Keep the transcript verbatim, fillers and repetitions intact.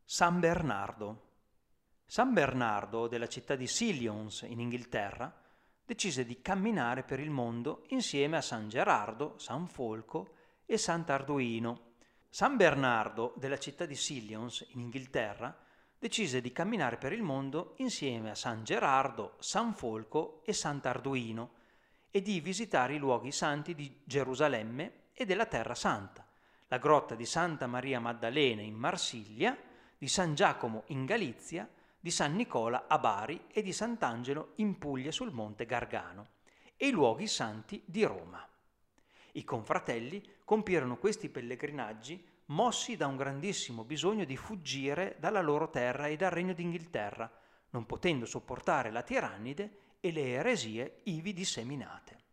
San Bernardo. San Bernardo, della città di Silions in Inghilterra, decise di camminare per il mondo insieme a San Gerardo, San Folco e Sant'Arduino. San Bernardo, della città di Silions in Inghilterra, decise di camminare per il mondo insieme a San Gerardo, San Folco e Sant'Arduino e di visitare i luoghi santi di Gerusalemme e della Terra Santa, la grotta di Santa Maria Maddalena in Marsiglia, di San Giacomo in Galizia, di San Nicola a Bari e di Sant'Angelo in Puglia sul monte Gargano, e i luoghi santi di Roma. I confratelli compirono questi pellegrinaggi mossi da un grandissimo bisogno di fuggire dalla loro terra e dal regno d'Inghilterra, non potendo sopportare la tirannide e le eresie ivi disseminate.